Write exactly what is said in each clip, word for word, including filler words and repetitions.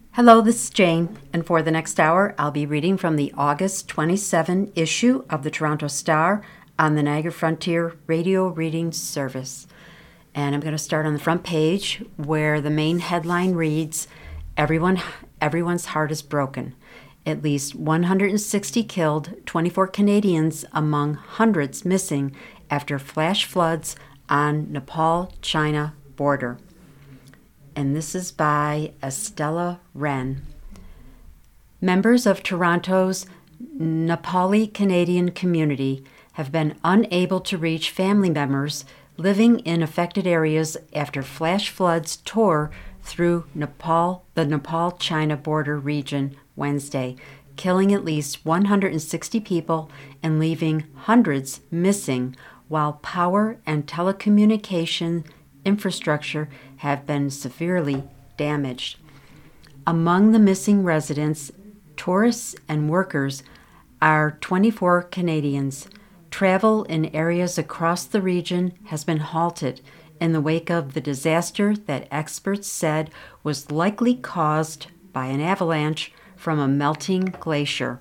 Hello, this is Jane, and for the next hour, I'll be reading from the August twenty-seventh issue of the Toronto Star on the Niagara Frontier Radio Reading Service. And I'm going to start on the front page where the main headline reads, Everyone, Everyone's heart is broken. At least one hundred sixty killed, twenty-four Canadians among hundreds missing after flash floods on Nepal-China border. And this is by Estella Wren. Members of Toronto's Nepali Canadian community have been unable to reach family members living in affected areas after flash floods tore through Nepal, the Nepal-China border region Wednesday, killing at least one hundred sixty people and leaving hundreds missing, while power and telecommunication infrastructure have been severely damaged. Among the missing residents, tourists, and workers are twenty-four Canadians. Travel in areas across the region has been halted in the wake of the disaster that experts said was likely caused by an avalanche from a melting glacier.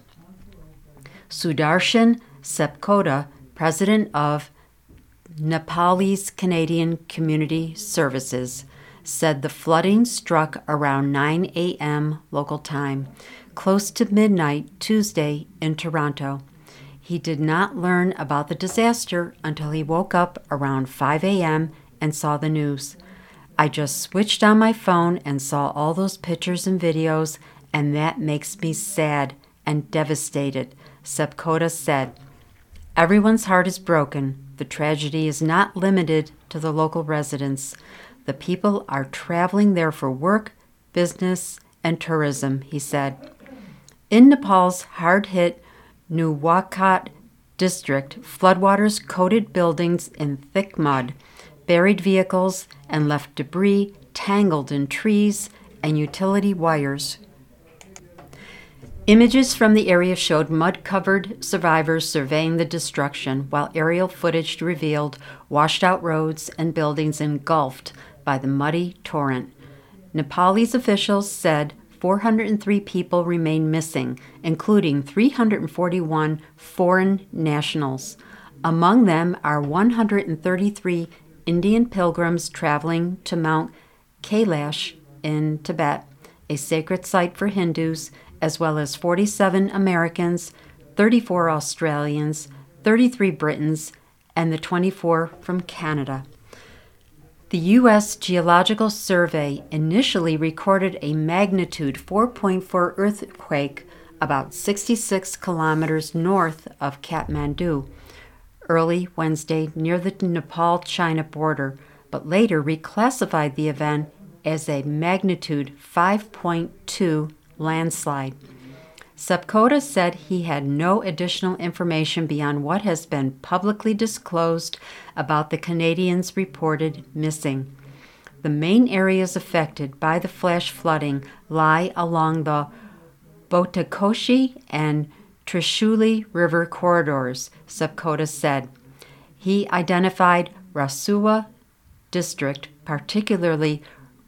Sudarshan Sepkoda, president of Nepalese Canadian Community Services, said the flooding struck around nine a.m. local time, close to midnight Tuesday in Toronto. He did not learn about the disaster until he woke up around five a.m. and saw the news. I just switched on my phone and saw all those pictures and videos, and that makes me sad and devastated, Sepkoda said. Everyone's heart is broken. The tragedy is not limited to the local residents. The people are traveling there for work, business, and tourism, he said. In Nepal's hard-hit Nuwakot district, floodwaters coated buildings in thick mud, buried vehicles, and left debris tangled in trees and utility wires. Images from the area showed mud-covered survivors surveying the destruction, while aerial footage revealed washed-out roads and buildings engulfed by the muddy torrent. Nepalese officials said four hundred three people remain missing, including three hundred forty-one foreign nationals. Among them are one hundred thirty-three Indian pilgrims traveling to Mount Kailash in Tibet, a sacred site for Hindus, as well as forty-seven Americans, thirty-four Australians, thirty-three Britons, and the twenty-four from Canada. The U S Geological Survey initially recorded a magnitude four point four earthquake about sixty-six kilometers north of Kathmandu early Wednesday near the Nepal-China border, but later reclassified the event as a magnitude five point two landslide. Sepkoda said he had no additional information beyond what has been publicly disclosed about the Canadians reported missing. The main areas affected by the flash flooding lie along the Botakoshi and Trishuli River corridors, Sepkoda said. He identified Rasuwa district, particularly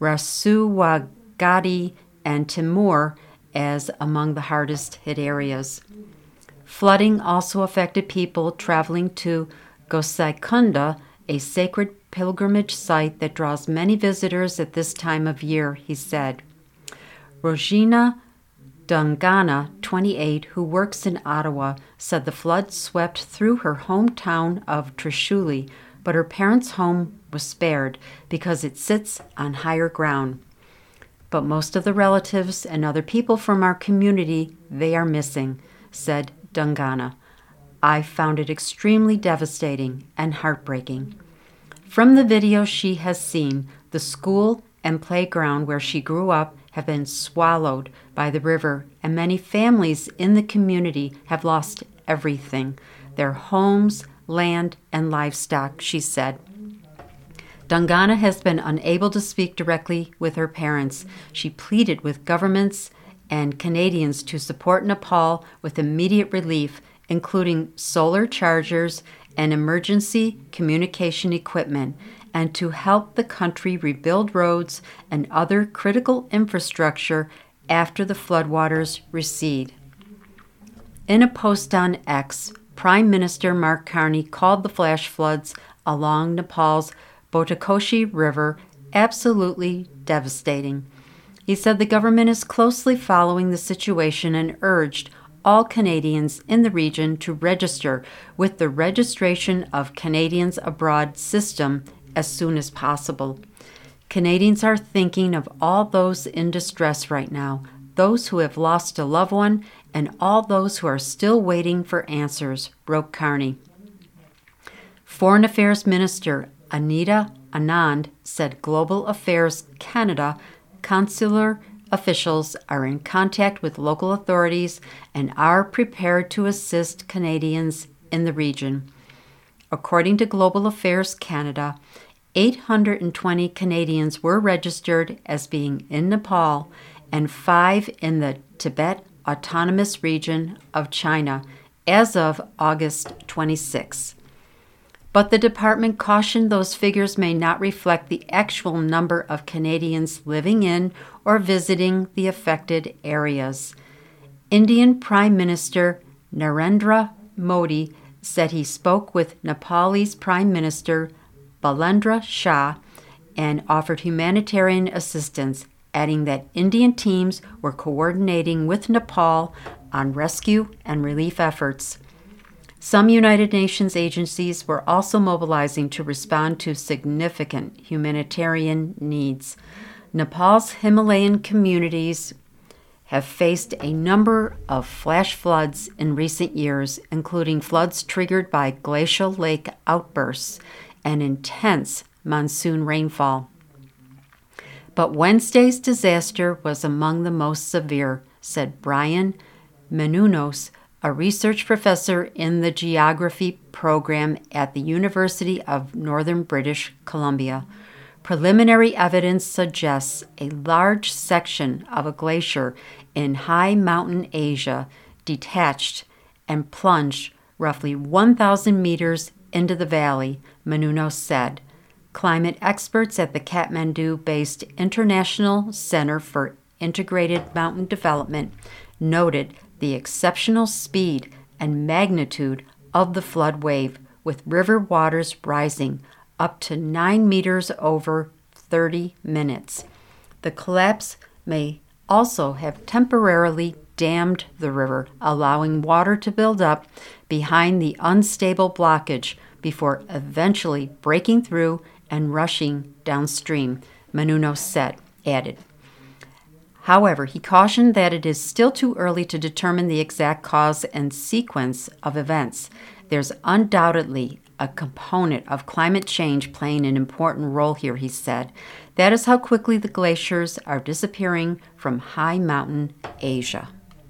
Rasuwagadi and Timur, as among the hardest hit areas. Flooding also affected people traveling to Gosaikunda, a sacred pilgrimage site that draws many visitors at this time of year, he said. Rojina Dungana, twenty-eight, who works in Ottawa, said the flood swept through her hometown of Trishuli, but her parents' home was spared because it sits on higher ground. But most of the relatives and other people from our community, they are missing, said Dungana. I found it extremely devastating and heartbreaking. From the video she has seen, the school and playground where she grew up have been swallowed by the river, and many families in the community have lost everything, their homes, land, and livestock, she said. Dungana has been unable to speak directly with her parents. She pleaded with governments and Canadians to support Nepal with immediate relief, including solar chargers and emergency communication equipment, and to help the country rebuild roads and other critical infrastructure after the floodwaters recede. In a post on X, Prime Minister Mark Carney called the flash floods along Nepal's Botikoshi River absolutely devastating. He said the government is closely following the situation and urged all Canadians in the region to register with the Registration of Canadians Abroad system as soon as possible. Canadians are thinking of all those in distress right now, those who have lost a loved one, and all those who are still waiting for answers, wrote Carney. Foreign Affairs Minister Anita Anand said Global Affairs Canada consular officials are in contact with local authorities and are prepared to assist Canadians in the region. According to Global Affairs Canada, eight hundred twenty Canadians were registered as being in Nepal and five in the Tibet Autonomous Region of China as of August twenty-sixth. But the department cautioned those figures may not reflect the actual number of Canadians living in or visiting the affected areas. Indian Prime Minister Narendra Modi said he spoke with Nepalese Prime Minister Balendra Shah and offered humanitarian assistance, adding that Indian teams were coordinating with Nepal on rescue and relief efforts. Some United Nations agencies were also mobilizing to respond to significant humanitarian needs. Nepal's Himalayan communities have faced a number of flash floods in recent years, including floods triggered by glacial lake outbursts and intense monsoon rainfall. But Wednesday's disaster was among the most severe, said Brian Menounos, a research professor in the geography program at the University of Northern British Columbia. Preliminary evidence suggests a large section of a glacier in high mountain Asia detached and plunged roughly one thousand meters into the valley, Menounos said. Climate experts at the Kathmandu-based International Center for Integrated Mountain Development noted the exceptional speed and magnitude of the flood wave, with river waters rising up to nine meters over thirty minutes. The collapse may also have temporarily dammed the river, allowing water to build up behind the unstable blockage before eventually breaking through and rushing downstream, Menounos said, added. However, he cautioned that it is still too early to determine the exact cause and sequence of events. There's undoubtedly a component of climate change playing an important role here, he said. That is how quickly the glaciers are disappearing from high mountain Asia.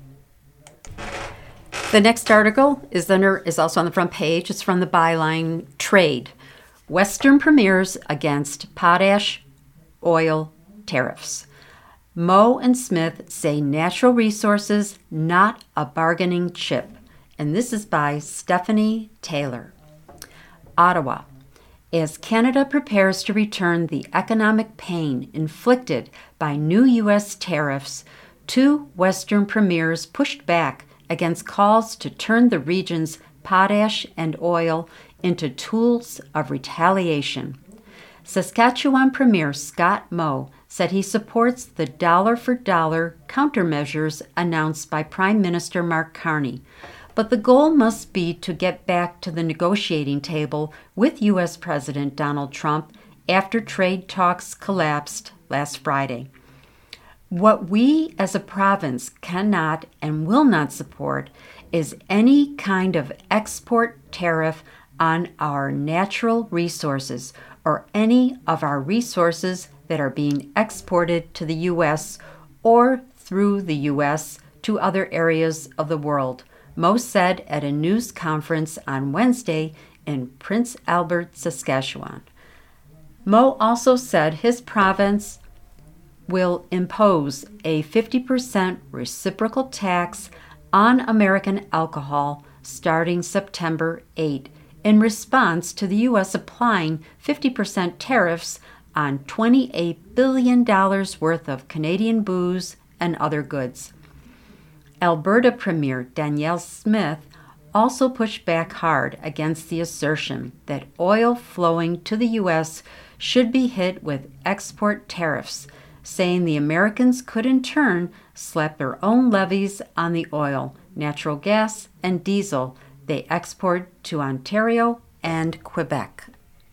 The next article is, under, is also on the front page. It's from the byline Trade. Western premiers against potash oil tariffs. Moe and Smith say natural resources, not a bargaining chip. And this is by Stephanie Taylor. Ottawa. As Canada prepares to return the economic pain inflicted by new U S tariffs, two Western premiers pushed back against calls to turn the region's potash and oil into tools of retaliation. Saskatchewan Premier Scott Moe said he supports the dollar-for-dollar countermeasures announced by Prime Minister Mark Carney, but the goal must be to get back to the negotiating table with U S President Donald Trump after trade talks collapsed last Friday. What we as a province cannot and will not support is any kind of export tariff on our natural resources or any of our resources that are being exported to the U S or through the U S to other areas of the world, Moe said at a news conference on Wednesday in Prince Albert, Saskatchewan. Moe also said his province will impose a fifty percent reciprocal tax on American alcohol starting September eighth in response to the U S applying fifty percent tariffs on twenty-eight billion dollars worth of Canadian booze and other goods. Alberta Premier Danielle Smith also pushed back hard against the assertion that oil flowing to the U S should be hit with export tariffs, saying the Americans could in turn slap their own levies on the oil, natural gas, and diesel they export to Ontario and Quebec.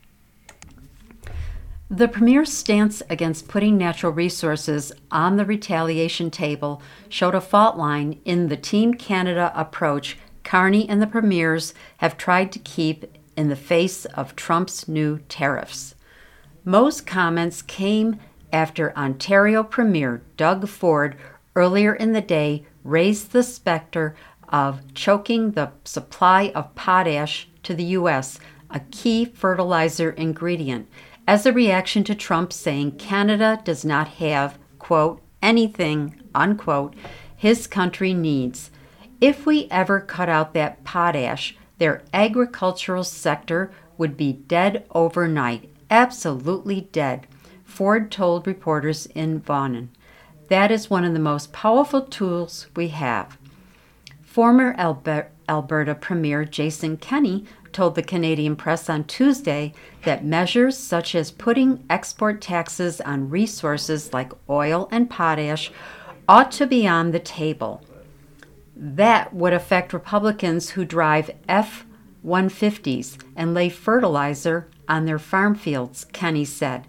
The Premier's stance against putting natural resources on the retaliation table showed a fault line in the Team Canada approach Carney and the Premiers have tried to keep in the face of Trump's new tariffs. Most comments came after Ontario Premier Doug Ford earlier in the day raised the specter of choking the supply of potash to the U S, a key fertilizer ingredient, as a reaction to Trump saying Canada does not have, quote, anything, unquote, his country needs. If we ever cut out that potash, their agricultural sector would be dead overnight, absolutely dead, Ford told reporters in Vaughan. That is one of the most powerful tools we have. Former Alber- Alberta Premier Jason Kenney told the Canadian press on Tuesday that measures such as putting export taxes on resources like oil and potash ought to be on the table. That would affect Republicans who drive F one fifties and lay fertilizer on their farm fields, Kenney said.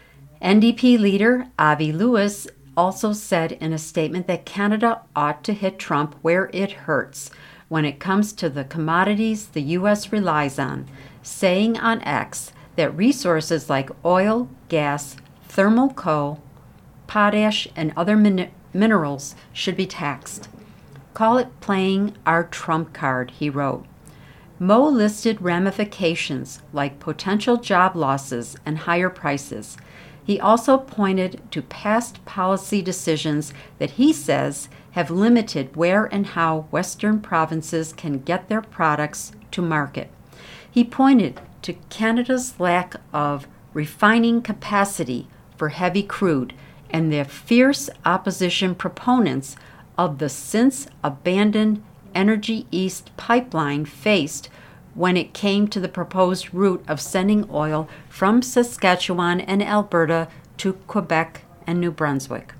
N D P leader Avi Lewis also said in a statement that Canada ought to hit Trump where it hurts when it comes to the commodities the U S relies on, saying on X that resources like oil, gas, thermal coal, potash, and other min- minerals should be taxed. Call it playing our Trump card, he wrote. Mo listed ramifications like potential job losses and higher prices. He also pointed to past policy decisions that he says have limited where and how Western provinces can get their products to market. He pointed to Canada's lack of refining capacity for heavy crude and the fierce opposition proponents of the since abandoned Energy East pipeline faced when it came to the proposed route of sending oil from Saskatchewan and Alberta to Quebec and New Brunswick.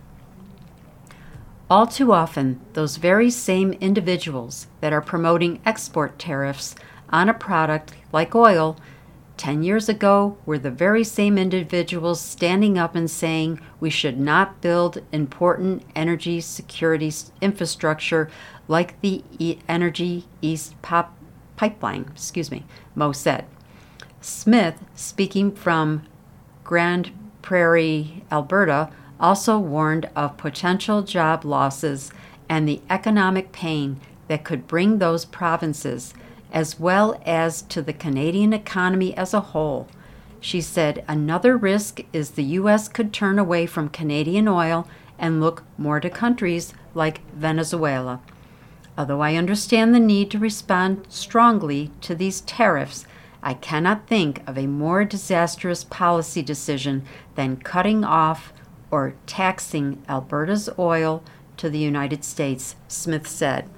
All too often, those very same individuals that are promoting export tariffs on a product like oil ten years ago were the very same individuals standing up and saying we should not build important energy security infrastructure like the e- Energy East pop pipeline, excuse me, Mo said. Smith, speaking from Grande Prairie, Alberta, also warned of potential job losses and the economic pain that could bring those provinces, as well as to the Canadian economy as a whole. She said another risk is the U S could turn away from Canadian oil and look more to countries like Venezuela. Although I understand the need to respond strongly to these tariffs, I cannot think of a more disastrous policy decision than cutting off or taxing Alberta's oil to the United States, Smith said.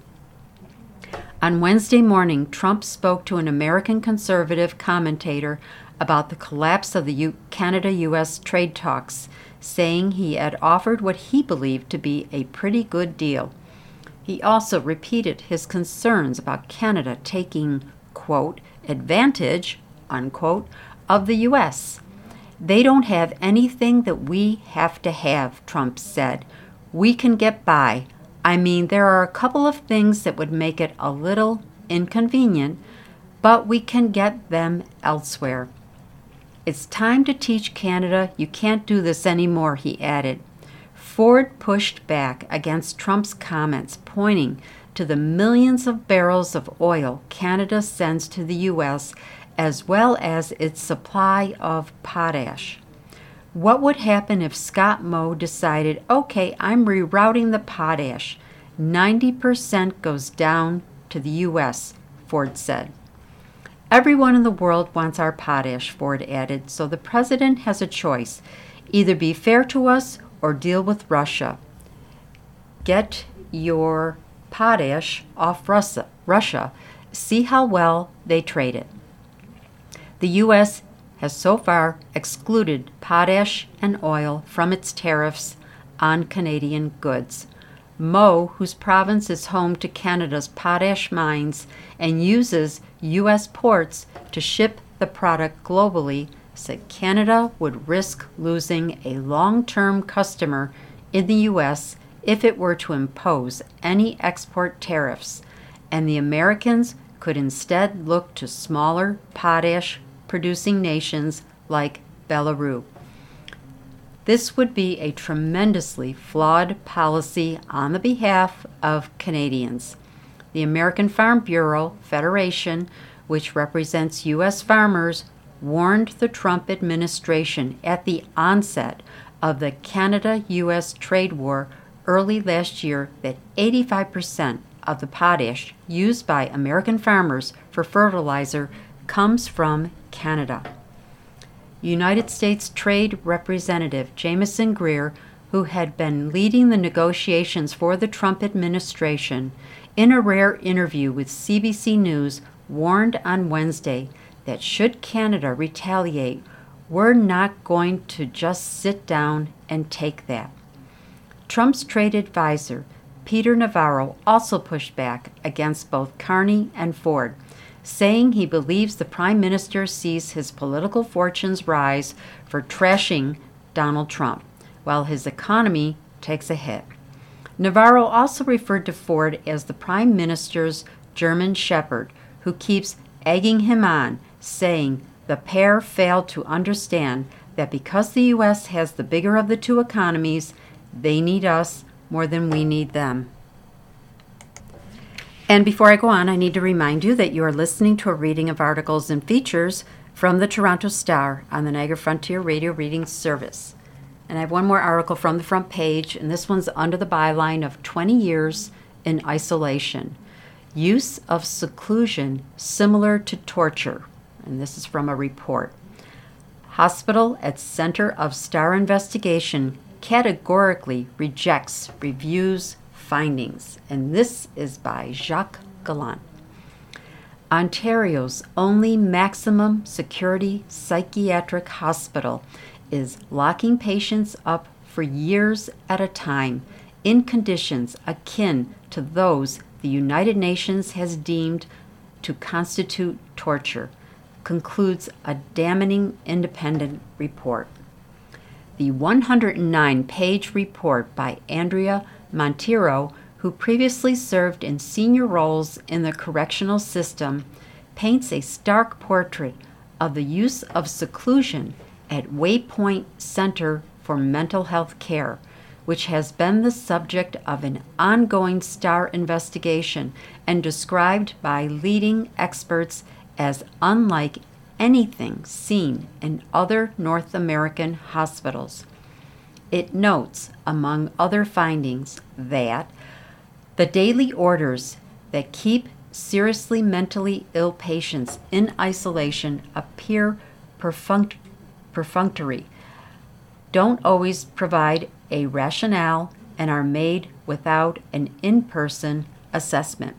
On Wednesday morning, Trump spoke to an American conservative commentator about the collapse of the U- Canada-U S trade talks, saying he had offered what he believed to be a pretty good deal. He also repeated his concerns about Canada taking, quote, advantage, unquote, of the U S. They don't have anything that we have to have, Trump said. We can get by. I mean, there are a couple of things that would make it a little inconvenient, but we can get them elsewhere. It's time to teach Canada you can't do this anymore, he added. Ford pushed back against Trump's comments, pointing to the millions of barrels of oil Canada sends to the U S, as well as its supply of potash. What would happen if Scott Moe decided, okay, I'm rerouting the potash? ninety percent goes down to the U S, Ford said. Everyone in the world wants our potash, Ford added, so the president has a choice. Either be fair to us or deal with Russia. get your potash off Russia, Russia. See how well they trade it. The U S has so far excluded potash and oil from its tariffs on Canadian goods. Meaux, whose province is home to Canada's potash mines and uses U S ports to ship the product globally, said Canada would risk losing a long-term customer in the U S if it were to impose any export tariffs, and the Americans could instead look to smaller potash-producing nations like Belarus. This would be a tremendously flawed policy on the behalf of Canadians. The American Farm Bureau Federation, which represents U S farmers, warned the Trump administration at the onset of the Canada-U S trade war early last year that eighty-five percent of the potash used by American farmers for fertilizer comes from Canada. United States Trade Representative Jamieson Greer, who had been leading the negotiations for the Trump administration, in a rare interview with C B C News, warned on Wednesday that should Canada retaliate, we're not going to just sit down and take that. Trump's trade advisor, Peter Navarro, also pushed back against both Carney and Ford, saying he believes the Prime Minister sees his political fortunes rise for trashing Donald Trump, while his economy takes a hit. Navarro also referred to Ford as the Prime Minister's German shepherd, who keeps egging him on, saying the pair failed to understand that because the U S has the bigger of the two economies, they need us more than we need them. And before I go on, I need to remind you that you are listening to a reading of articles and features from the Toronto Star on the Niagara Frontier Radio Reading Service. And I have one more article from the front page, and this one's under the byline of twenty years in isolation. Use of seclusion similar to torture. And this is from a report. Hospital at Center of Star Investigation categorically rejects review's findings. And this is by Jacques Gallant. Ontario's only maximum security psychiatric hospital is locking patients up for years at a time in conditions akin to those the United Nations has deemed to constitute torture, concludes a damning independent report. The one hundred nine page report by Andrea Monteiro, who previously served in senior roles in the correctional system, paints a stark portrait of the use of seclusion at Waypoint Center for Mental Health Care, which has been the subject of an ongoing STAR investigation and described by leading experts as unlike anything seen in other North American hospitals. It notes, among other findings, that the daily orders that keep seriously mentally ill patients in isolation appear perfunct- perfunctory, don't always provide a rationale, and are made without an in-person assessment.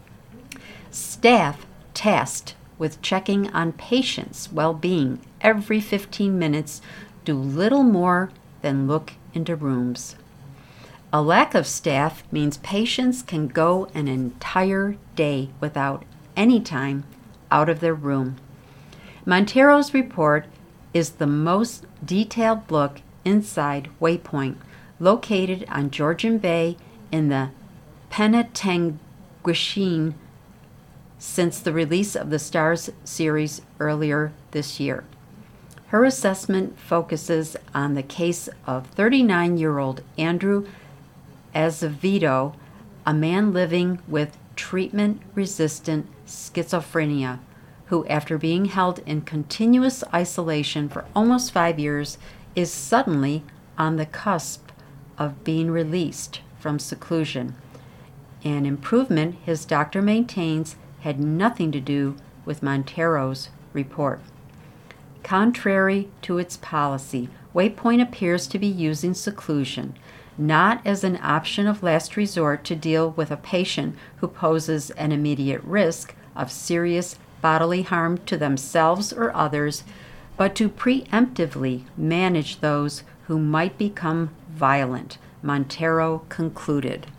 Staff tasked with checking on patients' well-being every fifteen minutes do little more than look into rooms. A lack of staff means patients can go an entire day without any time out of their room. Monteiro's report is the most detailed look inside Waypoint, located on Georgian Bay in the Penetanguishene since the release of the STARS series earlier this year. Her assessment focuses on the case of thirty-nine-year-old Andrew Azevedo, a man living with treatment-resistant schizophrenia, who, after being held in continuous isolation for almost five years, is suddenly on the cusp of being released from seclusion. An improvement his doctor maintains had nothing to do with Monteiro's report. Contrary to its policy, Waypoint appears to be using seclusion not as an option of last resort to deal with a patient who poses an immediate risk of serious bodily harm to themselves or others, but to preemptively manage those who might become violent, Montero concluded.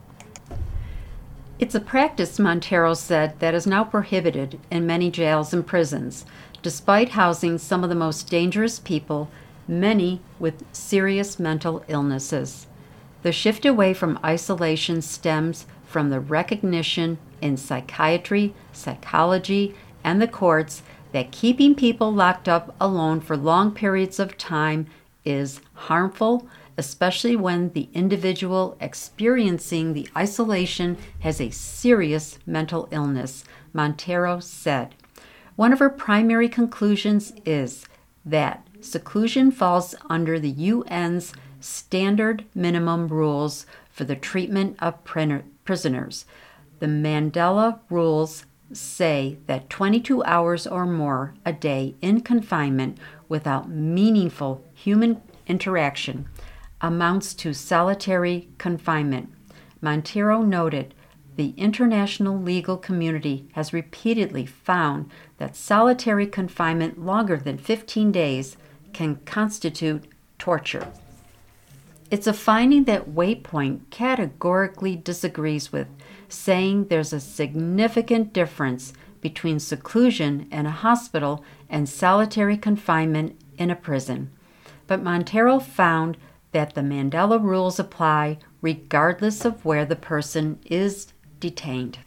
It's a practice, Montero said, that is now prohibited in many jails and prisons, despite housing some of the most dangerous people, many with serious mental illnesses. The shift away from isolation stems from the recognition in psychiatry, psychology, and the courts that keeping people locked up alone for long periods of time is harmful, especially when the individual experiencing the isolation has a serious mental illness, Montero said. One of her primary conclusions is that seclusion falls under the U N's standard minimum rules for the treatment of prisoners. The Mandela rules say that twenty-two hours or more a day in confinement without meaningful human interaction amounts to solitary confinement. Montero noted the international legal community has repeatedly found that solitary confinement longer than fifteen days can constitute torture. It's a finding that Waypoint categorically disagrees with, saying there's a significant difference between seclusion in a hospital and solitary confinement in a prison. But Montero found that the Mandela rules apply regardless of where the person is detained.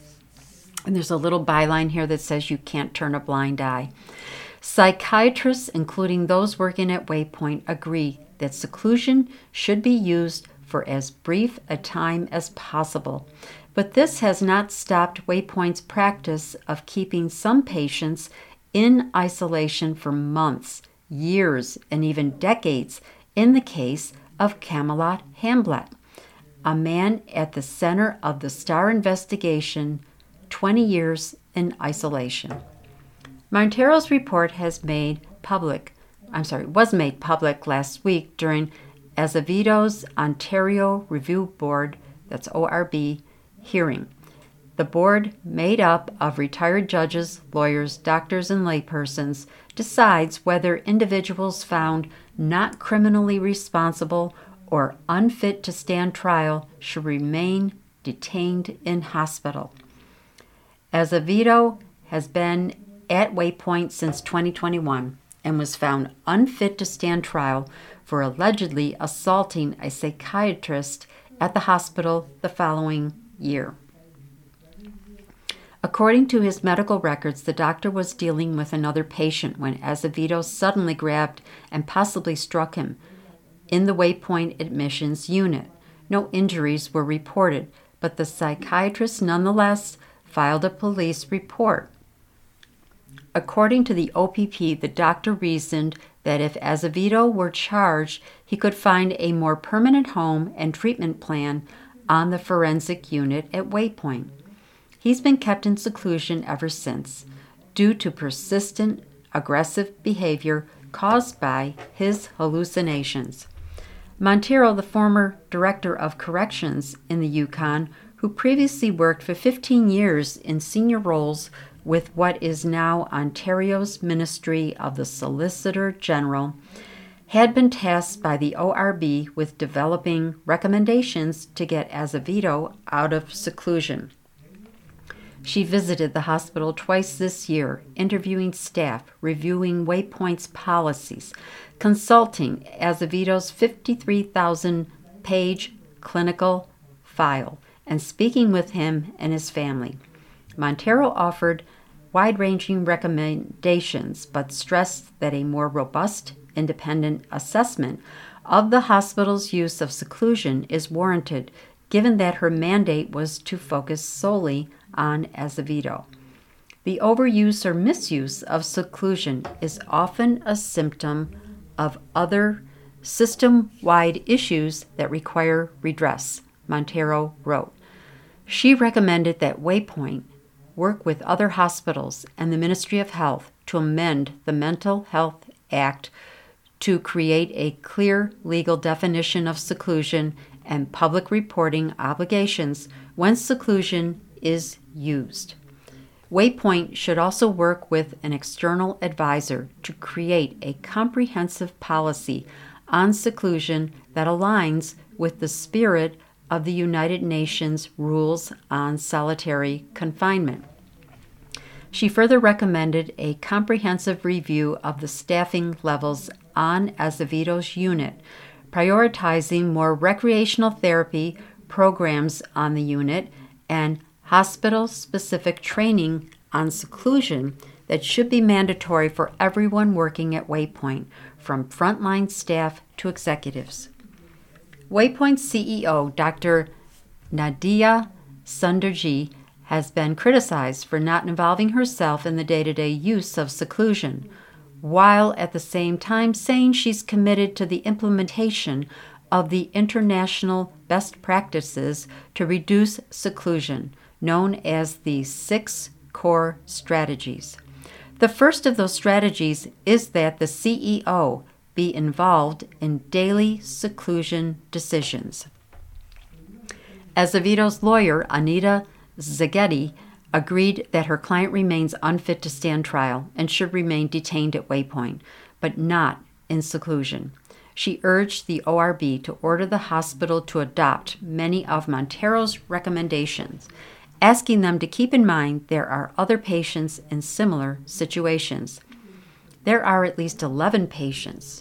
And there's a little byline here that says you can't turn a blind eye. Psychiatrists, including those working at Waypoint, agree that seclusion should be used for as brief a time as possible. But this has not stopped Waypoint's practice of keeping some patients in isolation for months, years, and even decades, in the case of Camelot Hamblett, a man at the center of the Starr investigation, twenty years in isolation. Montero's report has made public, I'm sorry, was made public last week during Azevedo's Ontario Review Board, that's O R B, hearing. The board, made up of retired judges, lawyers, doctors, and laypersons, decides whether individuals found not criminally responsible or unfit to stand trial should remain detained in hospital. Azevedo has been at Waypoint since twenty twenty-one and was found unfit to stand trial for allegedly assaulting a psychiatrist at the hospital the following year. According to his medical records, the doctor was dealing with another patient when Azevedo suddenly grabbed and possibly struck him in the Waypoint admissions unit. No injuries were reported, but the psychiatrist nonetheless filed a police report. According to the O P P, the doctor reasoned that if Azevedo were charged, he could find a more permanent home and treatment plan on the forensic unit at Waypoint. He's been kept in seclusion ever since, due to persistent, aggressive behavior caused by his hallucinations. Montero, the former director of corrections in the Yukon, who previously worked for fifteen years in senior roles with what is now Ontario's Ministry of the Solicitor General, had been tasked by the O R B with developing recommendations to get Azevedo out of seclusion. She visited the hospital twice this year, interviewing staff, reviewing Waypoint's policies, consulting Azevedo's fifty-three thousand page clinical file, and speaking with him and his family. Montero offered wide-ranging recommendations, but stressed that a more robust, independent assessment of the hospital's use of seclusion is warranted, given that her mandate was to focus solely on Azevedo. The overuse or misuse of seclusion is often a symptom of other system-wide issues that require redress, Montero wrote. She recommended that Waypoint work with other hospitals and the Ministry of Health to amend the Mental Health Act to create a clear legal definition of seclusion and public reporting obligations when seclusion is used. Waypoint should also work with an external advisor to create a comprehensive policy on seclusion that aligns with the spirit of the United Nations rules on solitary confinement. She further recommended a comprehensive review of the staffing levels on Azevedo's unit, prioritizing more recreational therapy programs on the unit and hospital-specific training on seclusion that should be mandatory for everyone working at Waypoint, from frontline staff to executives. Waypoint C E O Doctor Nadia Sundarji has been criticized for not involving herself in the day-to-day use of seclusion, while at the same time saying she's committed to the implementation of the international best practices to reduce seclusion, known as the six core strategies. The first of those strategies is that the C E O be involved in daily seclusion decisions. Azevedo's lawyer, Anita Zaghetti, agreed that her client remains unfit to stand trial and should remain detained at Waypoint, but not in seclusion. She urged the O R B to order the hospital to adopt many of Montero's recommendations, asking them to keep in mind there are other patients in similar situations. There are at least eleven patients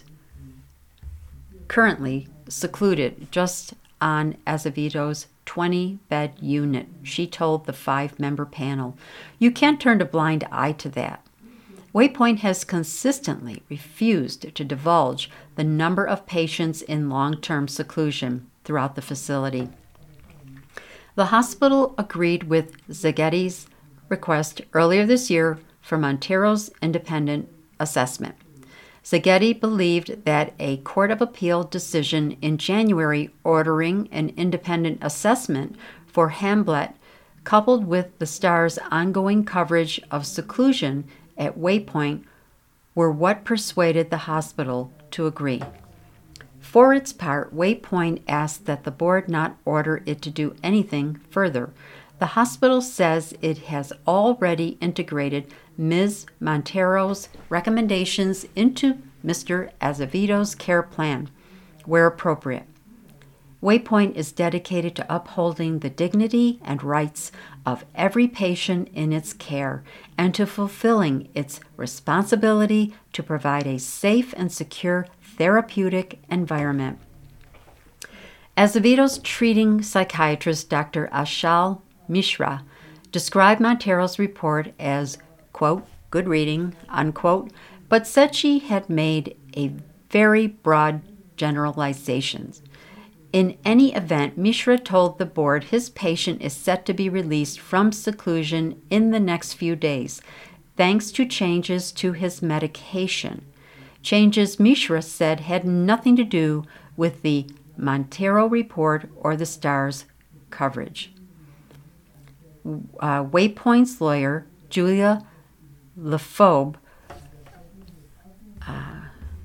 currently secluded just on Azevedo's twenty-bed unit, she told the five-member panel. You can't turn a blind eye to that. Waypoint has consistently refused to divulge the number of patients in long-term seclusion throughout the facility. The hospital agreed with Zaghetti's request earlier this year for Montero's independent assessment. Zaghetti believed that a Court of Appeal decision in January ordering an independent assessment for Hamblett, coupled with the Star's ongoing coverage of seclusion at Waypoint, were what persuaded the hospital to agree. For its part, Waypoint asked that the board not order it to do anything further. The hospital says it has already integrated Miz Montero's recommendations into Mister Azevedo's care plan, where appropriate. Waypoint is dedicated to upholding the dignity and rights of every patient in its care and to fulfilling its responsibility to provide a safe and secure therapeutic environment. Azevedo's treating psychiatrist, Doctor Ashal Mishra, described Montero's report as, quote, good reading, unquote, but said she had made a very broad generalizations. In any event, Mishra told the board his patient is set to be released from seclusion in the next few days, thanks to changes to his medication. Changes Mishra said had nothing to do with the Montero report or the Star's coverage. Uh, Waypoint's lawyer, Julia Lefobes, uh,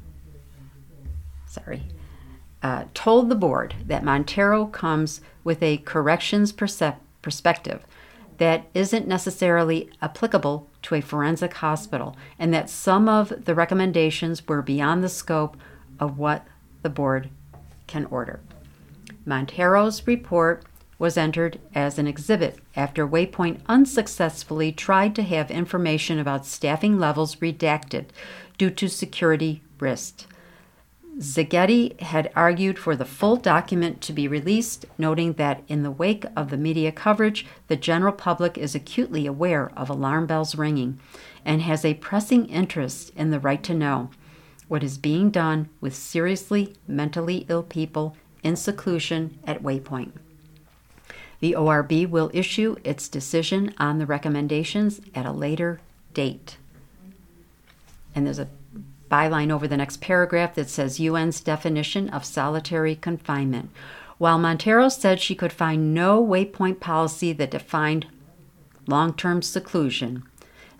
sorry, uh, told the board that Montero comes with a corrections percep- perspective that isn't necessarily applicable to a forensic hospital, and that some of the recommendations were beyond the scope of what the board can order. Montero's report was entered as an exhibit after Waypoint unsuccessfully tried to have information about staffing levels redacted due to security risks. Zaghetti had argued for the full document to be released, noting that in the wake of the media coverage, the general public is acutely aware of alarm bells ringing and has a pressing interest in the right to know what is being done with seriously mentally ill people in seclusion at Waypoint. The O R B will issue its decision on the recommendations at a later date. And there's a byline over the next paragraph that says U N's definition of solitary confinement. While Montero said she could find no Waypoint policy that defined long-term seclusion,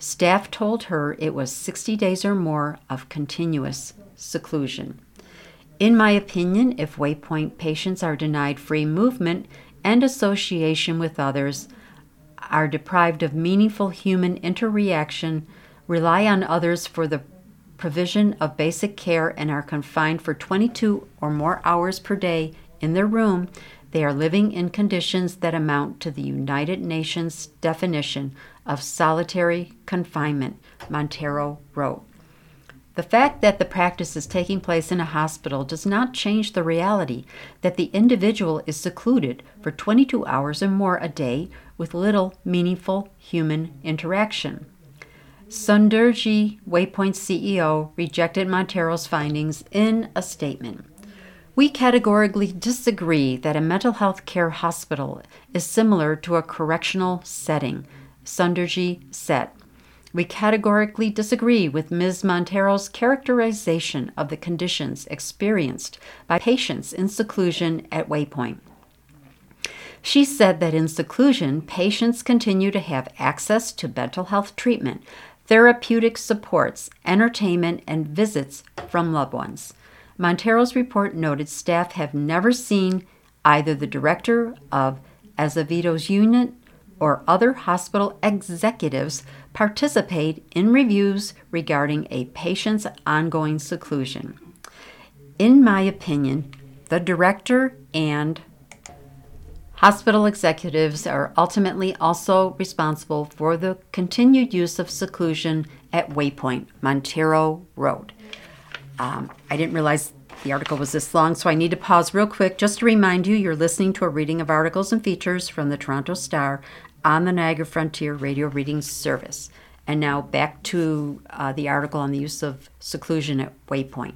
Staff told her it was sixty days or more of continuous seclusion. In my opinion, if Waypoint patients are denied free movement and association with others, are deprived of meaningful human interaction, rely on others for the provision of basic care, and are confined for twenty-two or more hours per day in their room, they are living in conditions that amount to the United Nations definition of solitary confinement, Monteiro wrote. The fact that the practice is taking place in a hospital does not change the reality that the individual is secluded for twenty-two hours or more a day with little meaningful human interaction. Sunderji, Waypoint C E O, rejected Monteiro's findings in a statement. We categorically disagree that a mental health care hospital is similar to a correctional setting, Sunderji said. We categorically disagree with Miz Monteiro's characterization of the conditions experienced by patients in seclusion at Waypoint. She said that in seclusion, patients continue to have access to mental health treatment, therapeutic supports, entertainment, and visits from loved ones. Monteiro's report noted staff have never seen either the director of Azevedo's unit or other hospital executives participate in reviews regarding a patient's ongoing seclusion. In my opinion, the director and hospital executives are ultimately also responsible for the continued use of seclusion at Waypoint, Monteiro wrote. Um, I didn't realize the article was this long, so I need to pause real quick just to remind you you're listening to a reading of articles and features from the Toronto Star on the Niagara Frontier Radio Reading Service. And now back to uh, the article on the use of seclusion at Waypoint.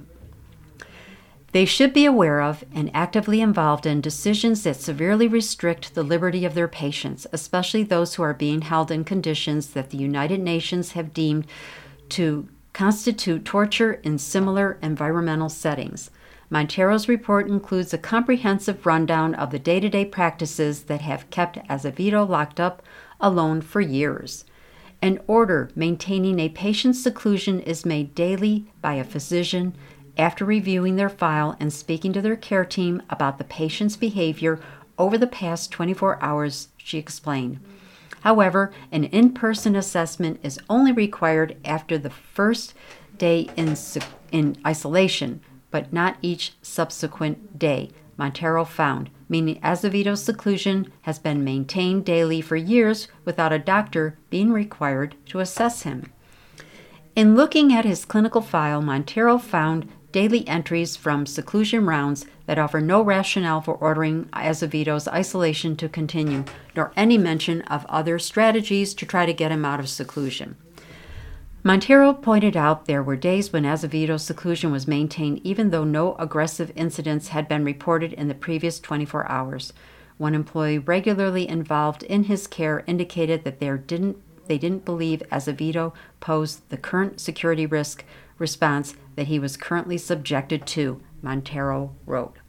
They should be aware of and actively involved in decisions that severely restrict the liberty of their patients, especially those who are being held in conditions that the United Nations have deemed to constitute torture in similar environmental settings. Monteiro's report includes a comprehensive rundown of the day-to-day practices that have kept Azevedo locked up alone for years. An order maintaining a patient's seclusion is made daily by a physician after reviewing their file and speaking to their care team about the patient's behavior over the past twenty-four hours, she explained. However, an in-person assessment is only required after the first day in, in isolation, but not each subsequent day, Monteiro found, meaning Azevedo's seclusion has been maintained daily for years without a doctor being required to assess him. In looking at his clinical file, Monteiro found daily entries from seclusion rounds that offer no rationale for ordering Azevedo's isolation to continue, nor any mention of other strategies to try to get him out of seclusion. Monteiro pointed out there were days when Azevedo's seclusion was maintained even though no aggressive incidents had been reported in the previous twenty-four hours. One employee regularly involved in his care indicated that they didn't, they didn't believe Azevedo posed the current security risk response that he was currently subjected to, Monteiro wrote.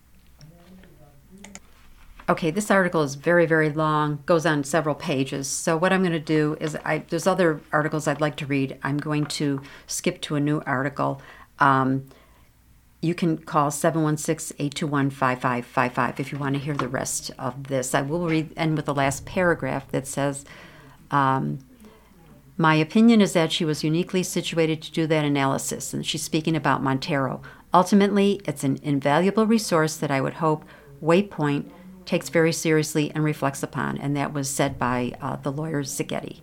Okay, this article is very, very long, goes on several pages. So what I'm going to do is, I, there's other articles I'd like to read. I'm going to skip to a new article. Um, you can call seven one six, eight two one, five five five five if you want to hear the rest of this. I will read end with the last paragraph that says, um, my opinion is that she was uniquely situated to do that analysis, and she's speaking about Monteiro. Ultimately, it's an invaluable resource that I would hope Waypoint takes very seriously and reflects upon, and that was said by uh, the lawyer Zaghetti.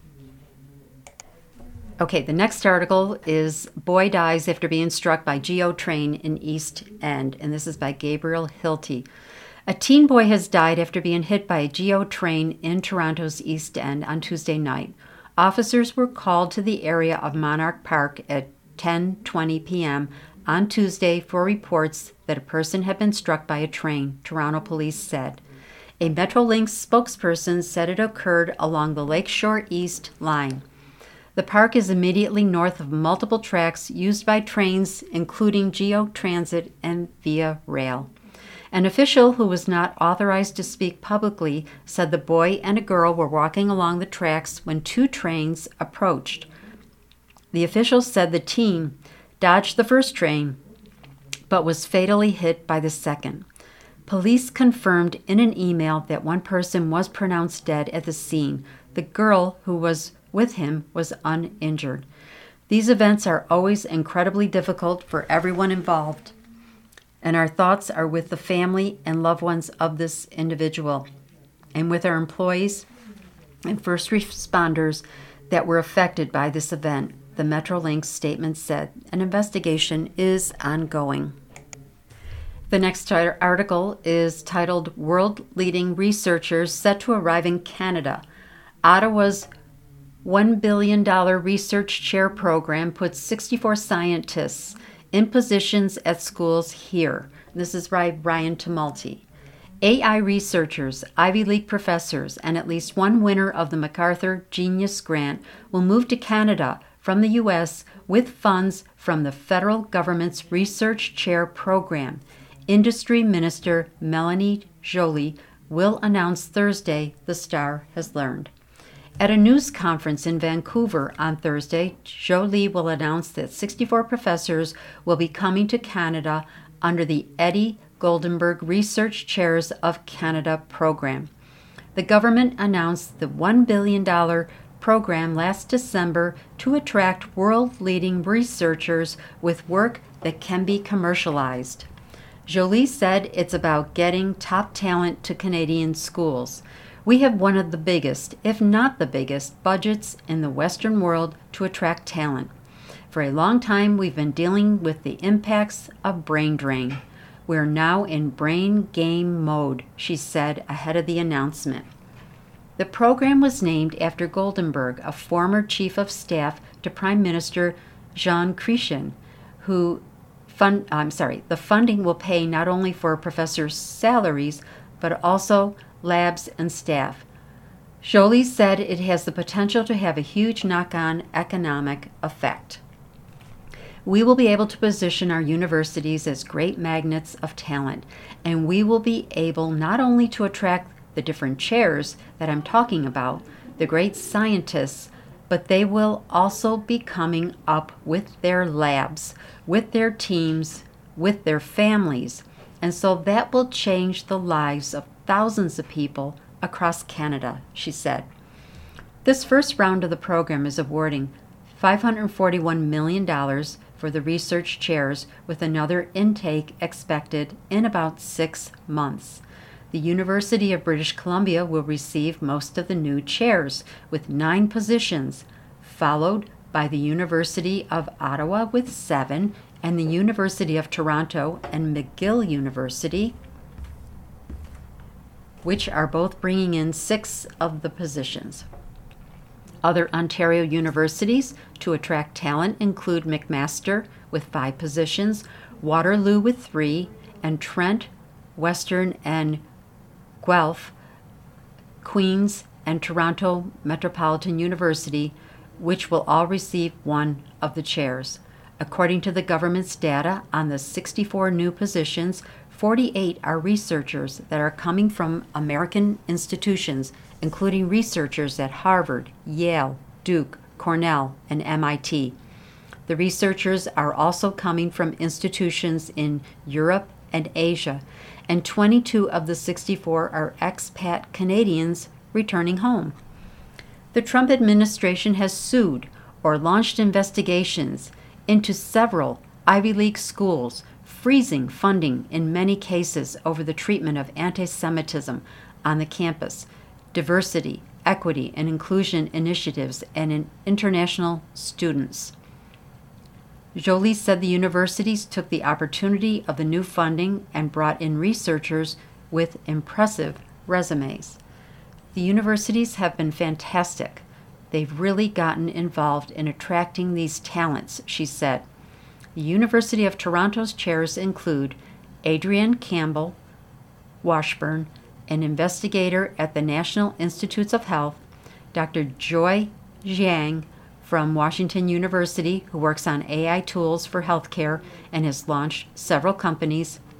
Okay, the next article is Boy Dies After Being Struck by Geo Train in East End, and this is by Gabriel Hilty. A teen boy has died after being hit by a Geo train in Toronto's East End on Tuesday night. Officers were called to the area of Monarch Park at ten twenty p.m. on Tuesday for reports that a person had been struck by a train, Toronto police said. A Metrolinx spokesperson said it occurred along the Lakeshore East line. The park is immediately north of multiple tracks used by trains, including Geo Transit and Via Rail. An official who was not authorized to speak publicly said the boy and a girl were walking along the tracks when two trains approached. The official said the teen dodged the first train, but was fatally hit by the second. Police confirmed in an email that one person was pronounced dead at the scene. The girl who was with him was uninjured. These events are always incredibly difficult for everyone involved, and our thoughts are with the family and loved ones of this individual, and with our employees and first responders that were affected by this event, the Metrolinx statement said. An investigation is ongoing. The next article is titled World Leading Researchers Set to Arrive in Canada. Ottawa's one billion dollars research chair program puts sixty-four scientists in positions at schools here. This is by Ryan Tumulty. A I researchers, Ivy League professors, and at least one winner of the MacArthur Genius Grant will move to Canada from the U S with funds from the federal government's Research Chair Program. Industry Minister Melanie Joly will announce Thursday, the Star has learned. At a news conference in Vancouver on Thursday, Joly will announce that sixty-four professors will be coming to Canada under the Eddie Goldenberg Research Chairs of Canada program. The government announced the one billion dollars program last December to attract world-leading researchers with work that can be commercialized. Joly said it's about getting top talent to Canadian schools. We have one of the biggest, if not the biggest, budgets in the Western world to attract talent. For a long time, we've been dealing with the impacts of brain drain. We're now in brain game mode, she said ahead of the announcement. The program was named after Goldenberg, a former chief of staff to Prime Minister Jean Chrétien, who Fund, I'm sorry, the funding will pay not only for professors' salaries, but also labs and staff. Joly said it has the potential to have a huge knock-on economic effect. We will be able to position our universities as great magnets of talent, and we will be able not only to attract the different chairs that I'm talking about, the great scientists, but they will also be coming up with their labs, with their teams, with their families, and so that will change the lives of thousands of people across Canada, she said. This first round of the program is awarding five hundred forty-one million dollars for the research chairs, with another intake expected in about six months. The University of British Columbia will receive most of the new chairs, with nine positions, followed by the University of Ottawa with seven, and the University of Toronto and McGill University, which are both bringing in six of the positions. Other Ontario universities to attract talent include McMaster with five positions, Waterloo with three, and Trent, Western, and Guelph, Queen's, and Toronto Metropolitan University, which will all receive one of the chairs. According to the government's data on the sixty-four new positions, forty-eight are researchers that are coming from American institutions, including researchers at Harvard, Yale, Duke, Cornell, and M I T. The researchers are also coming from institutions in Europe and Asia, and twenty-two of the sixty-four are expat Canadians returning home. The Trump administration has sued or launched investigations into several Ivy League schools, freezing funding in many cases over the treatment of anti-Semitism on the campus, diversity, equity, and inclusion initiatives, and in international students. Joly said the universities took the opportunity of the new funding and brought in researchers with impressive resumes. The universities have been fantastic. They've really gotten involved in attracting these talents, she said. The University of Toronto's chairs include Adrienne Campbell Washburn, an investigator at the National Institutes of Health, Doctor Joy Jiang from Washington University, who works on A I tools for healthcare and has launched several companies,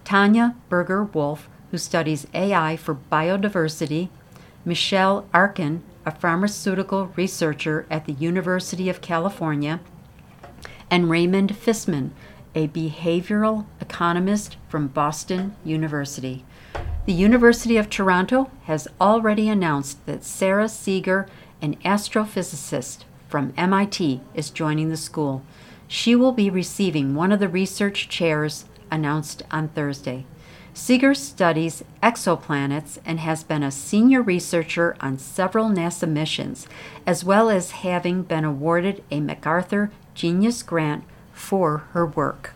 Tanya Berger-Wolf, who studies A I for biodiversity, Michelle Arkin, a pharmaceutical researcher at the University of California, and Raymond Fissman, a behavioral economist from Boston University. The University of Toronto has already announced that Sarah Seeger, an astrophysicist from M I T, is joining the school. She will be receiving one of the research chairs announced on Thursday. Seeger studies exoplanets and has been a senior researcher on several NASA missions, as well as having been awarded a MacArthur Genius Grant for her work.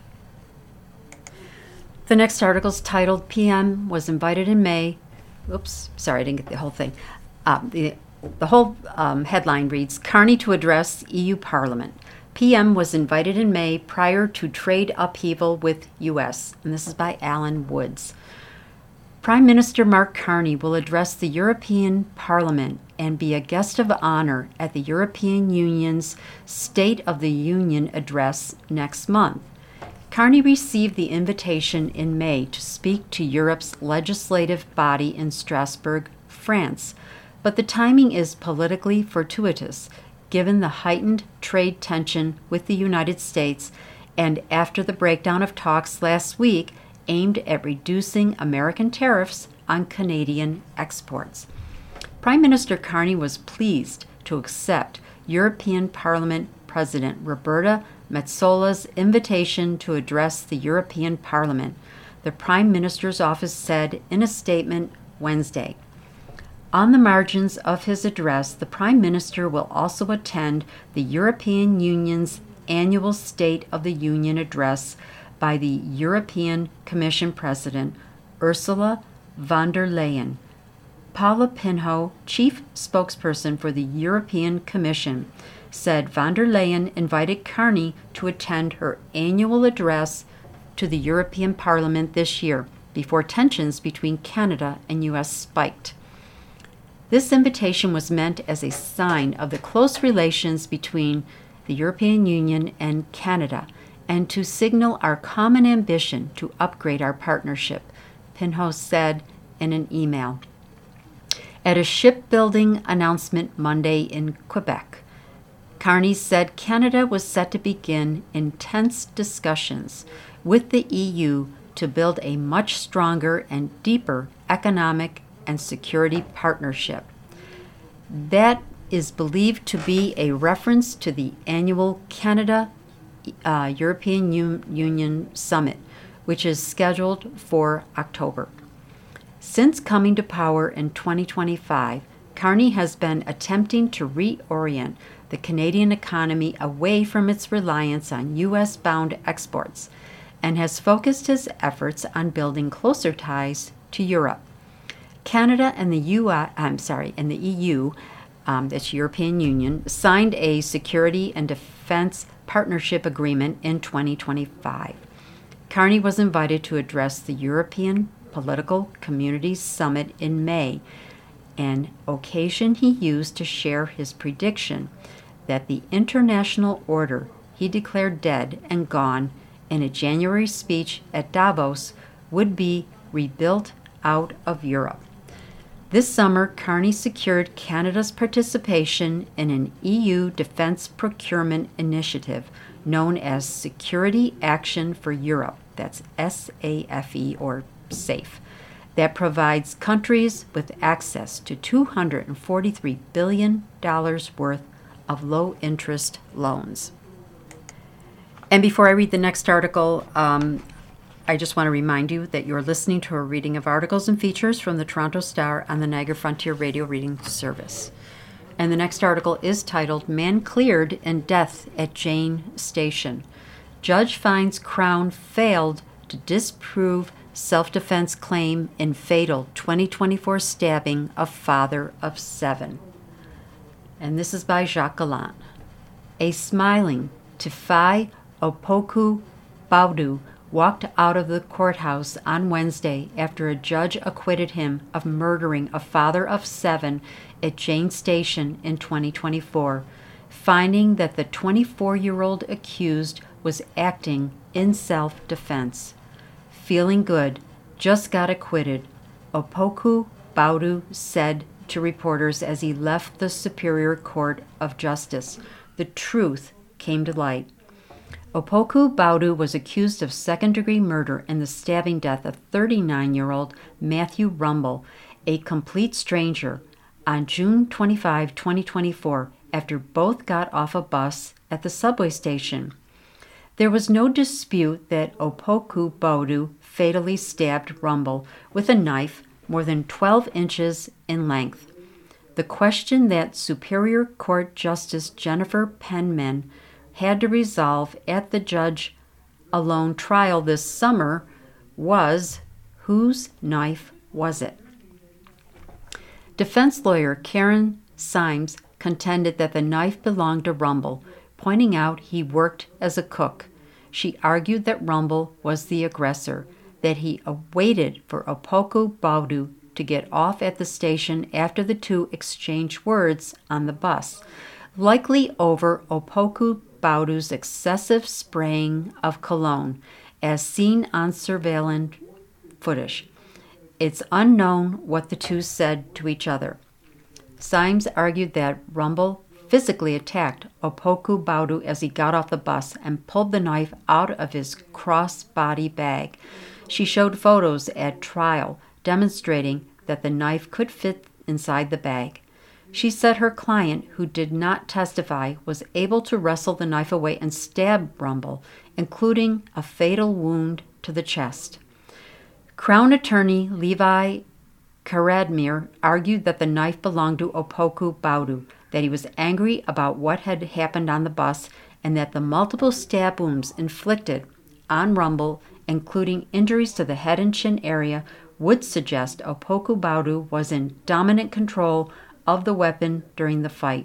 The next article is titled, P M was invited in May. Oops, sorry, I didn't get the whole thing. Uh, the, the whole um, headline reads, Carney to address E U Parliament. P M was invited in May prior to trade upheaval with U S, and this is by Alan Woods. Prime Minister Mark Carney will address the European Parliament and be a guest of honor at the European Union's State of the Union address next month. Carney received the invitation in May to speak to Europe's legislative body in Strasbourg, France, but the timing is politically fortuitous, given the heightened trade tension with the United States and after the breakdown of talks last week aimed at reducing American tariffs on Canadian exports. Prime Minister Carney was pleased to accept European Parliament President Roberta Metsola invitation to address the European Parliament, the Prime Minister's office said in a statement Wednesday. On the margins of his address, the Prime Minister will also attend the European Union's annual State of the Union address by the European Commission President Ursula von der Leyen. Paula Pinho, chief spokesperson for the European Commission, said von der Leyen invited Carney to attend her annual address to the European Parliament this year, before tensions between Canada and U S spiked. This invitation was meant as a sign of the close relations between the European Union and Canada, and to signal our common ambition to upgrade our partnership, Pinho said in an email. At a shipbuilding announcement Monday in Quebec, Carney said Canada was set to begin intense discussions with the E U to build a much stronger and deeper economic and security partnership. That is believed to be a reference to the annual Canada uh, European U- Union Summit, which is scheduled for October. Since coming to power in twenty twenty-five, Carney has been attempting to reorient the Canadian economy away from its reliance on U S-bound exports and has focused his efforts on building closer ties to Europe. Canada and the U S, I'm sorry, and the E U, um, that's European Union, signed a security and defense partnership agreement in twenty twenty-five. Carney was invited to address the European Political Communities Summit in May, an occasion he used to share his prediction that the international order he declared dead and gone in a January speech at Davos would be rebuilt out of Europe. This summer, Carney secured Canada's participation in an E U defense procurement initiative known as Security Action for Europe, that's S A F E or SAFE, that provides countries with access to two hundred forty-three billion dollars worth of low-interest loans. And before I read the next article, um, I just want to remind you that you're listening to a reading of articles and features from the Toronto Star on the Niagara Frontier Radio Reading Service. And the next article is titled, Man Cleared in Death at Jane Station. Judge finds Crown failed to disprove self-defense claim in fatal twenty twenty-four stabbing of father of seven. And this is by Jacques Gallant. A smiling Tifai Opoku Baudu walked out of the courthouse on Wednesday after a judge acquitted him of murdering a father of seven at Jane Station in twenty twenty-four, finding that the twenty-four-year-old accused was acting in self-defense. feeling good, just got acquitted, Opoku Baudu said to reporters as he left the Superior Court of Justice. The truth came to light. Opoku Baudu was accused of second-degree murder and the stabbing death of thirty-nine-year-old Matthew Rumble, a complete stranger, on June twenty-fifth, twenty twenty-four, after both got off a bus at the subway station. There was no dispute that Opoku Baudu fatally stabbed Rumble with a knife more than twelve inches in length. The question that Superior Court Justice Jennifer Penman had to resolve at the judge-alone trial this summer was, whose knife was it? Defense lawyer Karen Symes contended that the knife belonged to Rumble, pointing out he worked as a cook. She argued that Rumble was the aggressor, that he awaited for Opoku Baudu to get off at the station after the two exchanged words on the bus, likely over Opoku Baudu's excessive spraying of cologne, as seen on surveillance footage. It's unknown what the two said to each other. Symes argued that Rumble physically attacked Opoku Baudu as he got off the bus and pulled the knife out of his cross-body bag. She showed photos at trial demonstrating that the knife could fit inside the bag. She said her client, who did not testify, was able to wrestle the knife away and stab Rumble, including a fatal wound to the chest. Crown attorney Levi Karadmir argued that the knife belonged to Opoku Baudu, that he was angry about what had happened on the bus, and that the multiple stab wounds inflicted on Rumble, including injuries to the head and chin area, would suggest Opoku Baudu was in dominant control of the weapon during the fight.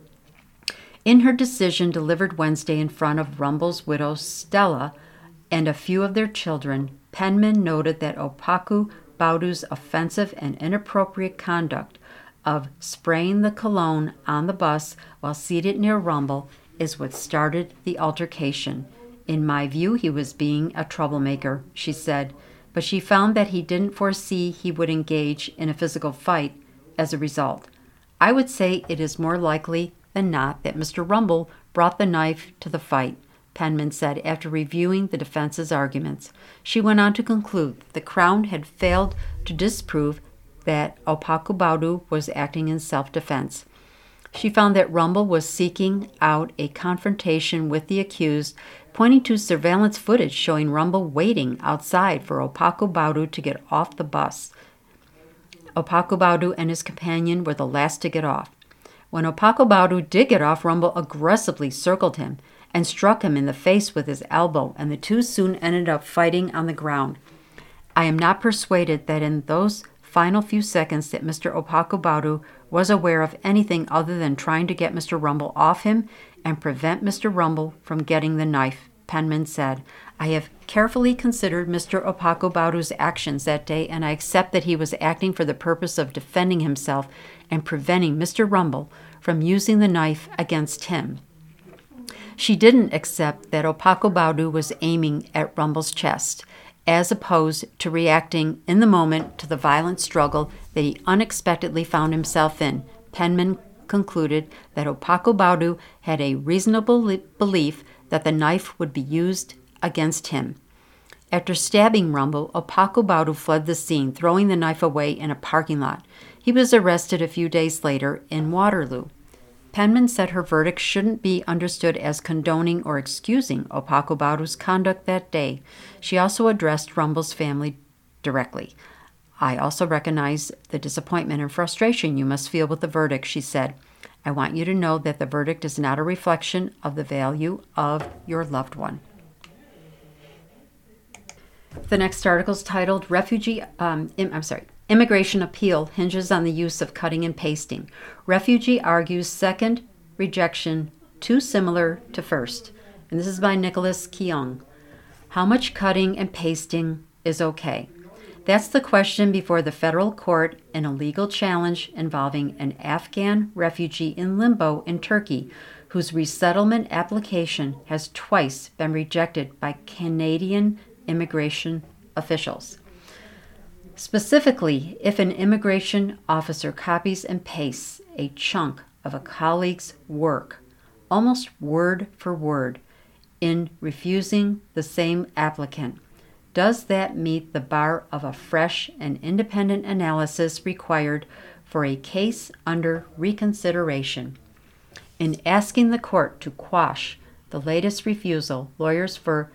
In her decision delivered Wednesday in front of Rumble's widow Stella and a few of their children, Penman noted that Opoku Baudu's offensive and inappropriate conduct of spraying the cologne on the bus while seated near Rumble is what started the altercation. In my view, he was being a troublemaker, she said, but she found that he didn't foresee he would engage in a physical fight as a result. I would say it is more likely than not that Mister Rumble brought the knife to the fight, Penman said after reviewing the defense's arguments. She went on to conclude that the Crown had failed to disprove that Opoku Baudu was acting in self-defense. She found that Rumble was seeking out a confrontation with the accused, pointing to surveillance footage showing Rumble waiting outside for Opoku Baudu to get off the bus. Opoku Baudu and his companion were the last to get off. When Opoku Baudu did get off, Rumble aggressively circled him and struck him in the face with his elbow, and the two soon ended up fighting on the ground. I am not persuaded that in those final few seconds that Mister Opoku Baudu was aware of anything other than trying to get Mister Rumble off him and prevent Mister Rumble from getting the knife, Penman said. I have carefully considered Mister Opoku Baudu's actions that day, and I accept that he was acting for the purpose of defending himself and preventing Mister Rumble from using the knife against him. She didn't accept that Opoku Baudu was aiming at Rumble's chest, as opposed to reacting in the moment to the violent struggle that he unexpectedly found himself in. Penman concluded that Opoku Baudu had a reasonable belief that the knife would be used against him. After stabbing Rumble, Opoku Baudu fled the scene, throwing the knife away in a parking lot. He was arrested a few days later in Waterloo. Penman said her verdict shouldn't be understood as condoning or excusing Opoku Baudu's conduct that day. She also addressed Rumble's family directly. I also recognize the disappointment and frustration you must feel with the verdict, she said. I want you to know that the verdict is not a reflection of the value of your loved one. The next article is titled Refugee, um, I'm sorry, Immigration Appeal Hinges on the Use of Cutting and Pasting. Refugee argues second rejection too similar to first. And this is by Nicholas Keong. How much cutting and pasting is okay? That's the question before the federal court in a legal challenge involving an Afghan refugee in limbo in Turkey whose resettlement application has twice been rejected by Canadian immigration officials. Specifically, if an immigration officer copies and pastes a chunk of a colleague's work, almost word for word, in refusing the same applicant, does that meet the bar of a fresh and independent analysis required for a case under reconsideration? In asking the court to quash the latest refusal, lawyers for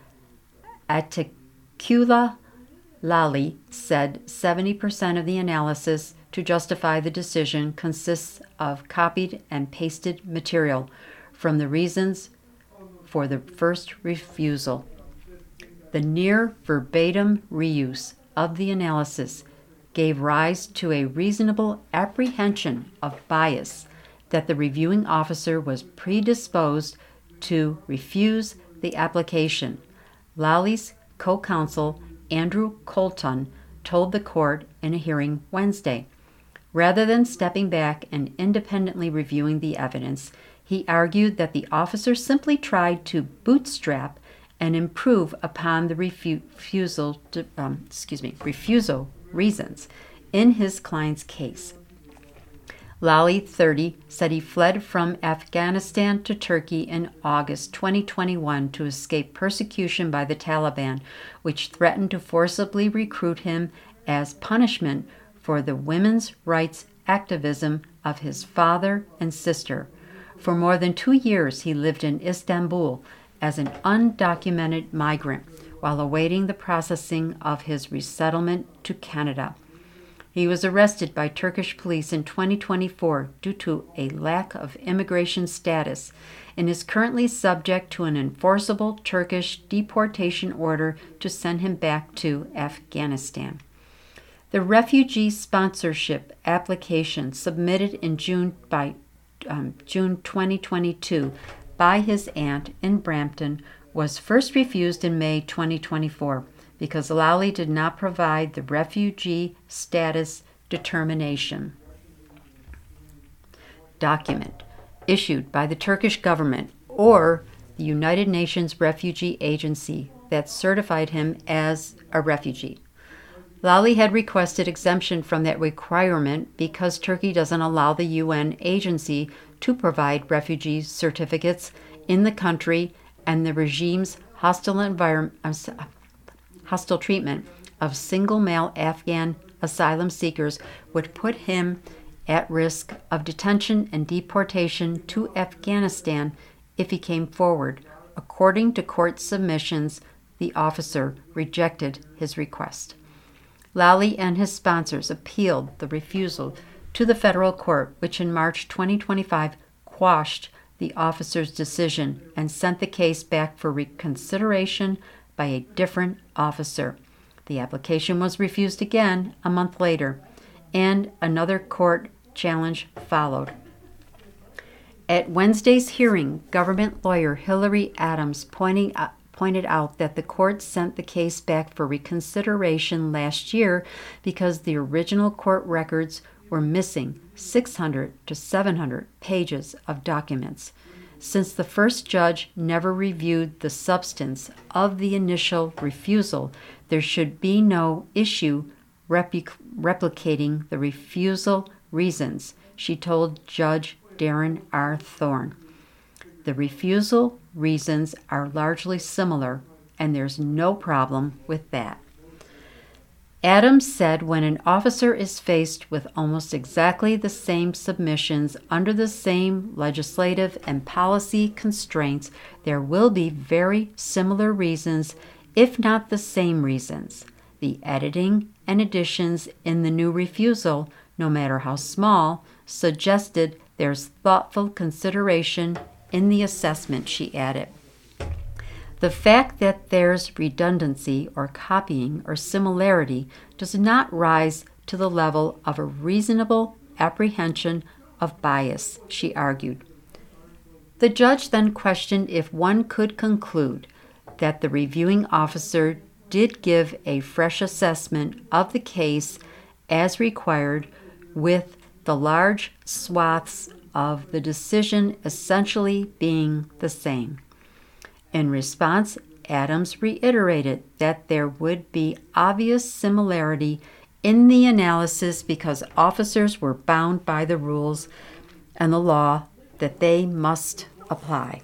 Atakula Lally said seventy percent of the analysis to justify the decision consists of copied and pasted material from the reasons for the first refusal. The near verbatim reuse of the analysis gave rise to a reasonable apprehension of bias that the reviewing officer was predisposed to refuse the application. Lally's co-counsel Andrew Colton told the court in a hearing Wednesday. Rather than stepping back and independently reviewing the evidence, he argued that the officer simply tried to bootstrap and improve upon the refu- refusal, to, um, excuse me, refusal reasons in his client's case. Lally, thirty, said he fled from Afghanistan to Turkey in August twenty twenty-one to escape persecution by the Taliban, which threatened to forcibly recruit him as punishment for the women's rights activism of his father and sister. For more than two years, he lived in Istanbul as an undocumented migrant while awaiting the processing of his resettlement to Canada. He was arrested by Turkish police in twenty twenty-four due to a lack of immigration status and is currently subject to an enforceable Turkish deportation order to send him back to Afghanistan. The refugee sponsorship application submitted in June by um, June twenty twenty-two by his aunt in Brampton was first refused in May twenty twenty-four because Lally did not provide the refugee status determination document issued by the Turkish government or the United Nations Refugee Agency that certified him as a refugee. Lally had requested exemption from that requirement because Turkey doesn't allow the U N agency to provide refugee certificates in the country, and the regime's hostile environment, hostile treatment of single male Afghan asylum seekers would put him at risk of detention and deportation to Afghanistan if he came forward. According to court submissions, the officer rejected his request. Lally and his sponsors appealed the refusal to the federal court, which in March twenty twenty-five quashed the officer's decision and sent the case back for reconsideration by a different officer. The application was refused again a month later, and another court challenge followed. At Wednesday's hearing, government lawyer Hillary Adams pointing out, pointed out that the court sent the case back for reconsideration last year because the original court records were missing six hundred to seven hundred pages of documents. Since the first judge never reviewed the substance of the initial refusal, there should be no issue repli- replicating the refusal reasons, she told Judge Darren R. Thorne. The refusal reasons are largely similar, and there's no problem with that. Adams said when an officer is faced with almost exactly the same submissions under the same legislative and policy constraints, there will be very similar reasons, if not the same reasons. The editing and additions in the new refusal, no matter how small, suggested there's thoughtful consideration in the assessment, she added. The fact that there's redundancy or copying or similarity does not rise to the level of a reasonable apprehension of bias, she argued. The judge then questioned if one could conclude that the reviewing officer did give a fresh assessment of the case as required, with the large swaths of the decision essentially being the same. In response, Adams reiterated that there would be obvious similarity in the analysis because officers were bound by the rules and the law that they must apply.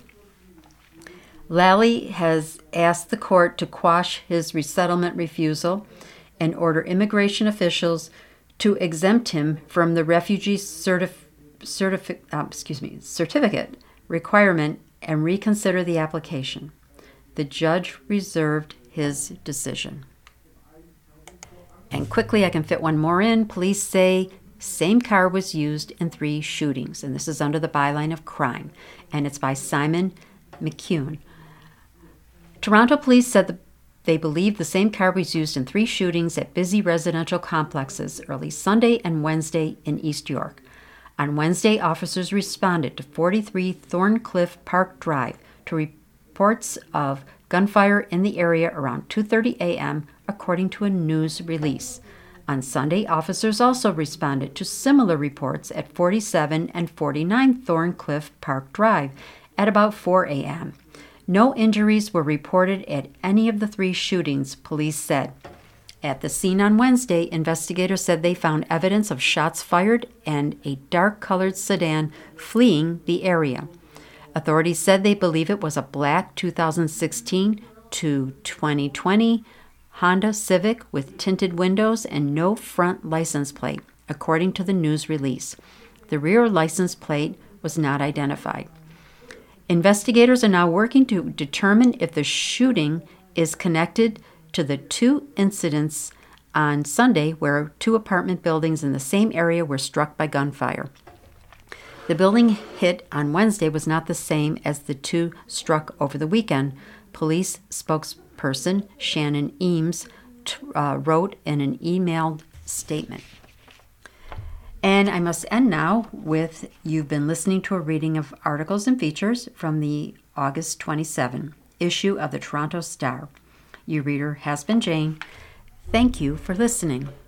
Lally has asked the court to quash his resettlement refusal and order immigration officials to exempt him from the refugee certif- certifi- uh, excuse me, certificate requirement and reconsider the application. The judge reserved his decision. And quickly, I can fit one more in. Police say same car was used in three shootings, and this is under the byline of crime, and it's by Simon McCune. Toronto police said the, they believe the same car was used in three shootings at busy residential complexes early Sunday and Wednesday in East York. On Wednesday, officers responded to forty-three Thorncliffe Park Drive to reports of gunfire in the area around two thirty a.m., according to a news release. On Sunday, officers also responded to similar reports at forty-seven and forty-nine Thorncliffe Park Drive at about four a.m. No injuries were reported at any of the three shootings, police said. At the scene on Wednesday, investigators said they found evidence of shots fired and a dark-colored sedan fleeing the area. Authorities said they believe it was a black two thousand sixteen to twenty twenty Honda Civic with tinted windows and no front license plate, according to the news release. The rear license plate was not identified. Investigators are now working to determine if the shooting is connected to the two incidents on Sunday where two apartment buildings in the same area were struck by gunfire. The building hit on Wednesday was not the same as the two struck over the weekend. Police spokesperson Shannon Eames t- uh, wrote in an emailed statement. And I must end now with you've been listening to a reading of articles and features from the August twenty-seventh issue of the Toronto Star. Your reader has been Jane. Thank you for listening.